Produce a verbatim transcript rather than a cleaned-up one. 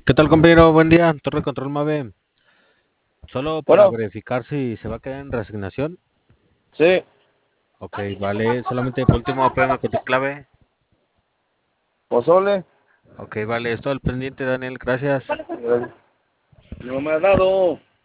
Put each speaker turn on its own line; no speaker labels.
¿Qué tal, compañero? Buen día, Torre Control Mave. Solo para
Bueno,
verificar si se va a quedar en resignación.
sí,
Ok, vale. Solamente por último, apóyame con tu clave.
pozole.
Ok, vale. Esto al pendiente, Daniel. Gracias.
No me ha dado.